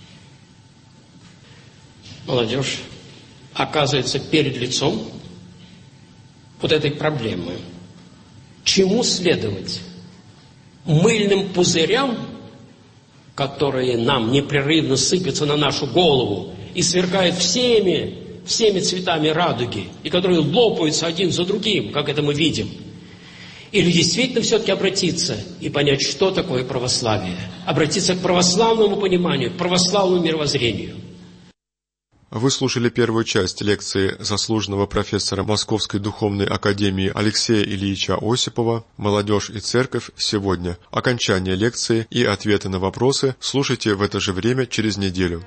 молодежь оказывается перед лицом вот этой проблемы. Чему следовать? Мыльным пузырям, которые нам непрерывно сыпятся на нашу голову и сверкают всеми цветами радуги, и которые лопаются один за другим, как это мы видим. Или действительно все-таки обратиться и понять, что такое православие. Обратиться к православному пониманию, к православному мировоззрению. Вы слушали первую часть лекции заслуженного профессора Московской духовной академии Алексея Ильича Осипова «Молодежь и церковь сегодня». Окончание лекции и ответы на вопросы слушайте в это же время через неделю.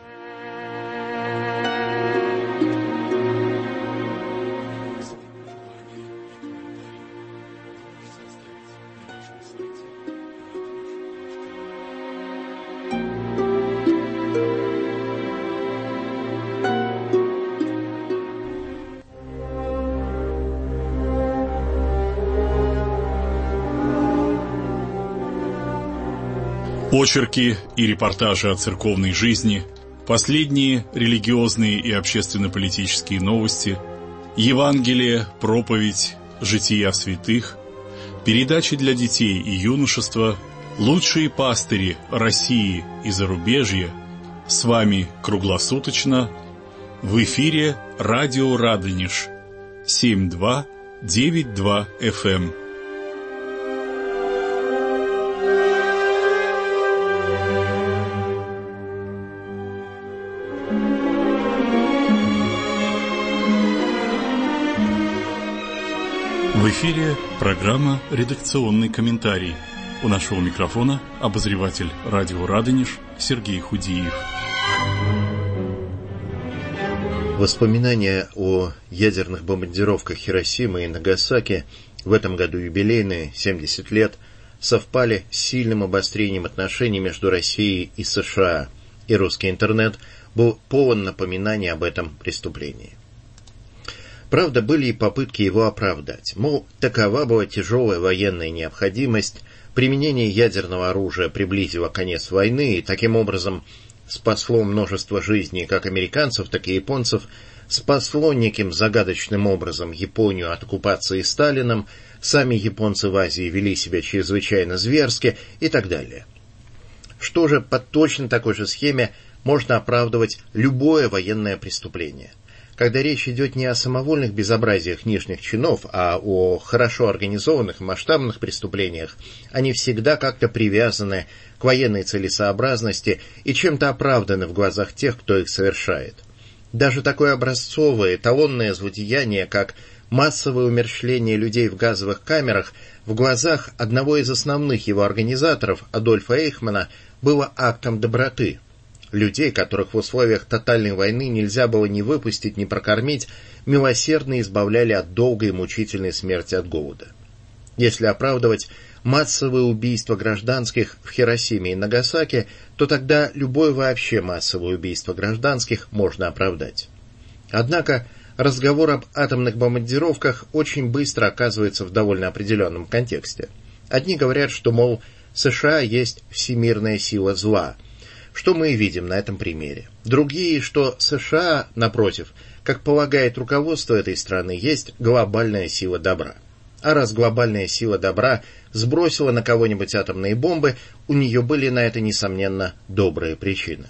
Очерки и репортажи о церковной жизни, последние религиозные и общественно-политические новости, Евангелие, проповедь, жития святых, передачи для детей и юношества, лучшие пастыри России и зарубежья. С вами круглосуточно в эфире радио Радонеж 7292 FM. В эфире программа «Редакционный комментарий». У нашего микрофона обозреватель радио «Радонеж» Сергей Худиев. Воспоминания о ядерных бомбардировках Хиросимы и Нагасаки, в этом году юбилейные, 70 лет, совпали с сильным обострением отношений между Россией и США, и русский интернет был полон напоминаний об этом преступлении. Правда, были и попытки его оправдать. Мол, такова была тяжелая военная необходимость, применение ядерного оружия приблизило конец войны и таким образом спасло множество жизней как американцев, так и японцев, спасло неким загадочным образом Японию от оккупации Сталином, сами японцы в Азии вели себя чрезвычайно зверски и так далее. Что же, по точно такой же схеме можно оправдывать любое военное преступление. Когда речь идет не о самовольных безобразиях нижних чинов, а о хорошо организованных масштабных преступлениях, они всегда как-то привязаны к военной целесообразности и чем-то оправданы в глазах тех, кто их совершает. Даже такое образцовое, эталонное злодеяние, как массовое умерщвление людей в газовых камерах, в глазах одного из основных его организаторов, Адольфа Эйхмана, было актом доброты. Людей, которых в условиях тотальной войны нельзя было ни выпустить, ни прокормить, милосердно избавляли от долгой и мучительной смерти от голода. Если оправдывать массовые убийства гражданских в Хиросиме и Нагасаки, то тогда любое вообще массовое убийство гражданских можно оправдать. Однако разговор об атомных бомбардировках очень быстро оказывается в довольно определенном контексте. Одни говорят, что, мол, США есть всемирная сила зла, что мы и видим на этом примере. Другие, что США, напротив, как полагает руководство этой страны, есть глобальная сила добра. А раз глобальная сила добра сбросила на кого-нибудь атомные бомбы, у нее были на это, несомненно, добрые причины.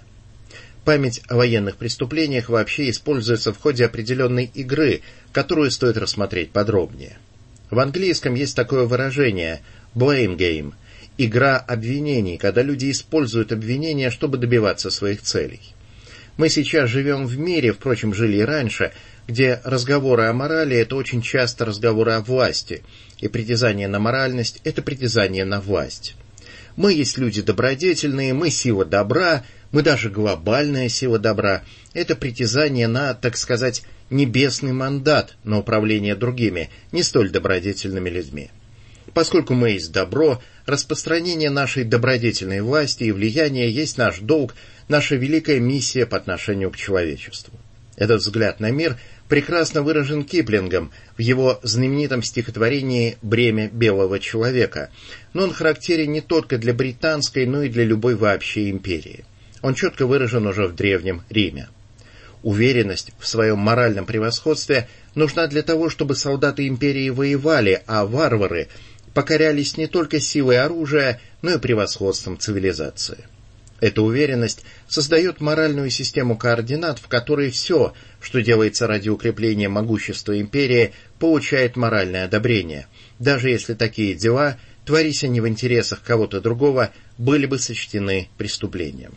Память о военных преступлениях вообще используется в ходе определенной игры, которую стоит рассмотреть подробнее. В английском есть такое выражение «blame game» – игра обвинений, когда люди используют обвинения, чтобы добиваться своих целей. Мы сейчас живем в мире, впрочем, жили и раньше, где разговоры о морали – это очень часто разговоры о власти, и притязание на моральность – это притязание на власть. Мы есть люди добродетельные, мы сила добра, мы даже глобальная сила добра. Это притязание на, так сказать, небесный мандат на управление другими, не столь добродетельными людьми. Поскольку мы есть добро, распространение нашей добродетельной власти и влияния есть наш долг, наша великая миссия по отношению к человечеству. Этот взгляд на мир прекрасно выражен Киплингом в его знаменитом стихотворении «Бремя белого человека», но он характерен не только для британской, но и для любой вообще империи. Он четко выражен уже в Древнем Риме. Уверенность в своем моральном превосходстве нужна для того, чтобы солдаты империи воевали, а варвары покорялись не только силой оружия, но и превосходством цивилизации. Эта уверенность создает моральную систему координат, в которой все, что делается ради укрепления могущества империи, получает моральное одобрение, даже если такие дела, творись они в интересах кого-то другого, были бы сочтены преступлением.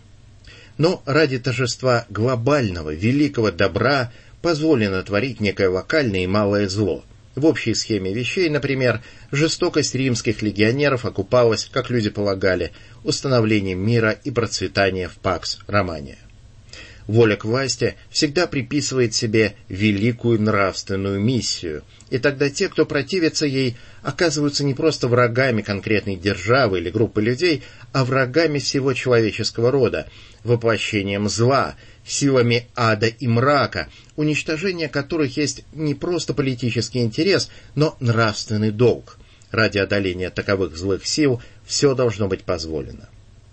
Но ради торжества глобального, великого добра позволено творить некое локальное и малое зло. В общей схеме вещей, например, жестокость римских легионеров окупалась, как люди полагали, установлением мира и процветания в Пакс Романия. Воля к власти всегда приписывает себе великую нравственную миссию, и тогда те, кто противится ей, оказываются не просто врагами конкретной державы или группы людей, а врагами всего человеческого рода, воплощением зла, силами ада и мрака, уничтожение которых есть не просто политический интерес, но нравственный долг. Ради одоления таковых злых сил все должно быть позволено.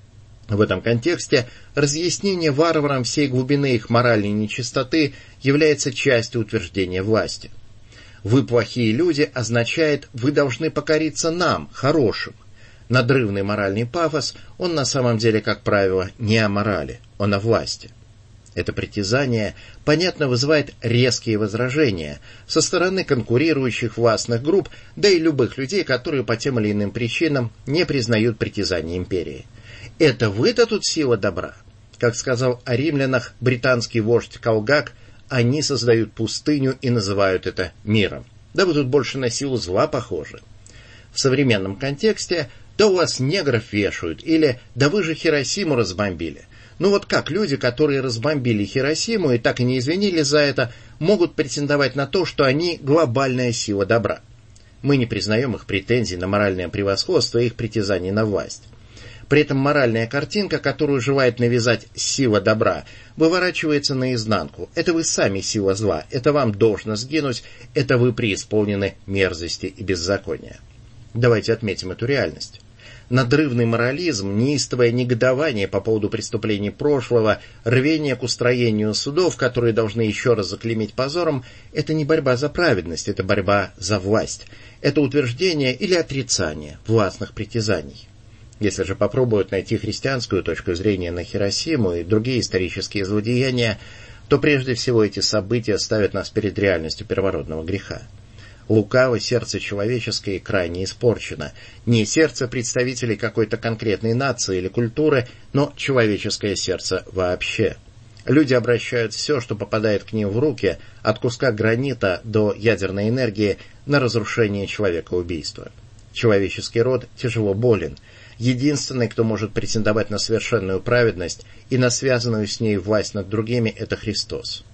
В этом контексте разъяснение варварам всей глубины их моральной нечистоты является частью утверждения власти. «Вы плохие люди» означает «вы должны покориться нам, хорошим». Надрывный моральный пафос, он на самом деле, как правило, не о морали, он о власти. Это притязание, понятно, вызывает резкие возражения со стороны конкурирующих властных групп, да и любых людей, которые по тем или иным причинам не признают притязания империи. Это вы-то тут сила добра? Как сказал о римлянах британский вождь Калгак, они создают пустыню и называют это миром. Да вы тут больше на силу зла похожи. В современном контексте «да у вас негров вешают» или «да вы же Хиросиму разбомбили». Ну вот как люди, которые разбомбили Хиросиму и так и не извинились за это, могут претендовать на то, что они глобальная сила добра? Мы не признаем их претензий на моральное превосходство и их притязаний на власть. При этом моральная картинка, которую желает навязать сила добра, выворачивается наизнанку. Это вы сами сила зла, это вам должно сгинуть, это вы преисполнены мерзости и беззакония. Давайте отметим эту реальность. Надрывный морализм, неистовое негодование по поводу преступлений прошлого, рвение к устроению судов, которые должны еще раз заклеймить позором, это не борьба за праведность, это борьба за власть. Это утверждение или отрицание властных притязаний. Если же попробуют найти христианскую точку зрения на Хиросиму и другие исторические злодеяния, то прежде всего эти события ставят нас перед реальностью первородного греха. Лукаво сердце человеческое крайне испорчено. Не сердце представителей какой-то конкретной нации или культуры, но человеческое сердце вообще. Люди обращают все, что попадает к ним в руки, от куска гранита до ядерной энергии, на разрушение человекоубийства. Человеческий род тяжело болен. Единственный, кто может претендовать на совершенную праведность и на связанную с ней власть над другими, это Христос.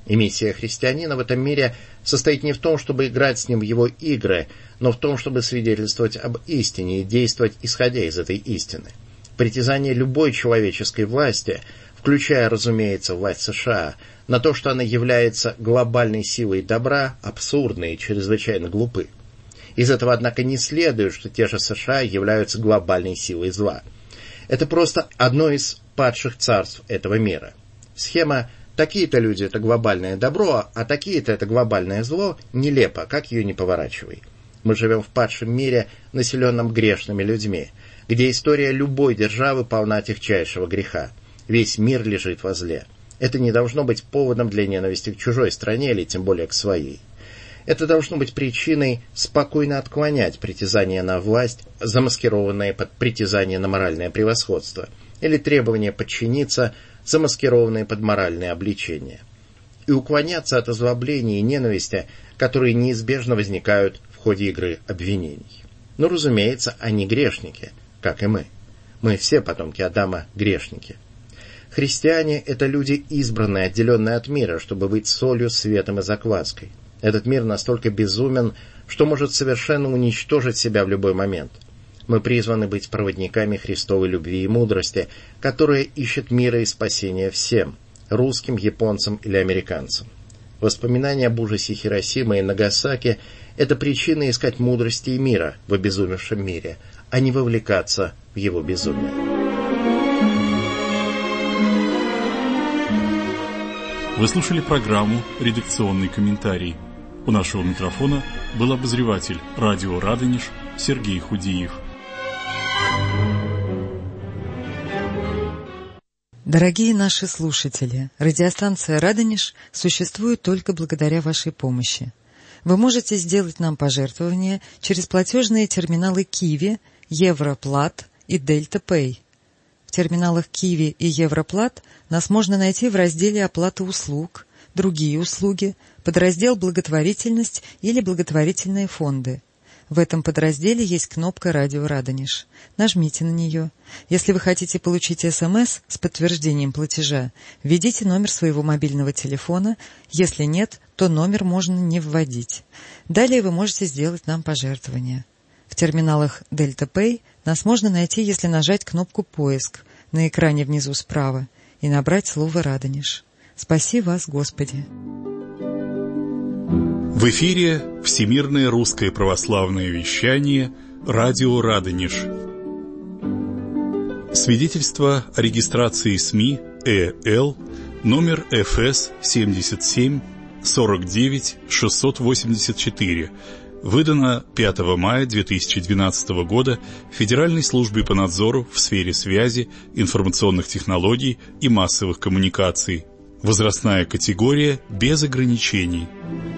И миссия христианина в этом мире состоит не в том, чтобы играть с ним в его игры, но в том, чтобы свидетельствовать об истине и действовать, исходя из этой истины. Притязание любой человеческой власти, включая, разумеется, власть США, на то, что она является глобальной силой добра, абсурдны и чрезвычайно глупы. Из этого, однако, не следует, что те же США являются глобальной силой зла. Это просто одно из падших царств этого мира. Схема «такие-то люди – это глобальное добро, а такие-то – это глобальное зло» нелепо, как ее ни поворачивай. Мы живем в падшем мире, населенном грешными людьми, где история любой державы полна тягчайшего греха. Весь мир лежит во зле. Это не должно быть поводом для ненависти к чужой стране или тем более к своей. Это должно быть причиной спокойно отклонять притязания на власть, замаскированные под притязание на моральное превосходство, или требование подчиниться, замаскированные под моральное обличение, и уклоняться от озлобления и ненависти, которые неизбежно возникают в ходе игры обвинений. Но, разумеется, они грешники, как и мы. Мы все потомки Адама грешники. Христиане – это люди избранные, отделенные от мира, чтобы быть солью, светом и закваской. Этот мир настолько безумен, что может совершенно уничтожить себя в любой момент. Мы призваны быть проводниками Христовой любви и мудрости, которая ищет мира и спасения всем – русским, японцам или американцам. Воспоминания об ужасе Хиросимы и Нагасаки – это причина искать мудрости и мира в обезумевшем мире, а не вовлекаться в его безумие. Вы слушали программу «Редакционный комментарий». У нашего микрофона был обозреватель радио «Радонеж» Сергей Худиев. Дорогие наши слушатели, радиостанция «Радонеж» существует только благодаря вашей помощи. Вы можете сделать нам пожертвования через платежные терминалы Киви, Европлат и Дельта Пэй. В терминалах Киви и Европлат нас можно найти в разделе «Оплата услуг», «Другие услуги», подраздел «Благотворительность» или «Благотворительные фонды». В этом подразделе есть кнопка «Радио Радонеж». Нажмите на нее. Если вы хотите получить СМС с подтверждением платежа, введите номер своего мобильного телефона. Если нет, то номер можно не вводить. Далее вы можете сделать нам пожертвование. В терминалах Дельта Пэй нас можно найти, если нажать кнопку «Поиск» на экране внизу справа и набрать слово «Радонеж». Спаси вас, Господи! В эфире Всемирное русское православное вещание «Радио Радонеж». Свидетельство о регистрации СМИ ЭЛ номер ФС 77 49 684, выдано 5 мая 2012 года Федеральной службой по надзору в сфере связи, информационных технологий и массовых коммуникаций. Возрастная категория без ограничений.